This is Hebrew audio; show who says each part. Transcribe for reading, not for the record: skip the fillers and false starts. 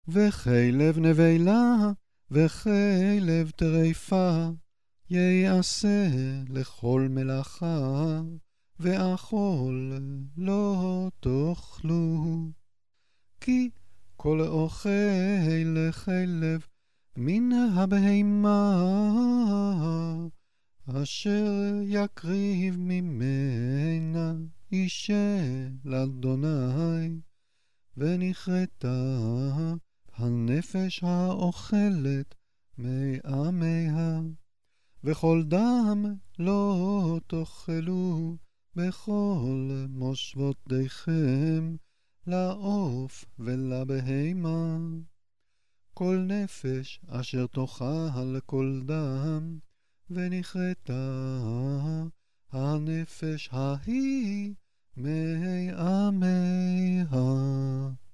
Speaker 1: וכלב נבלה, וכלב טרפה, יעשה לכל מלאכה, ואכול לא תאכלו. כי כל אוכל כלב מן הבהמה, אשר יקריב ממנה ישל אדוני, ונכרתה הנפש האוכלת מעמיה. וכל דם לא תאכלו בכל מושבותיכם, לעוף ולבהמה. כל נפש אשר תאכל כל דם, ונכרתה הנפש ההיא מעמיה.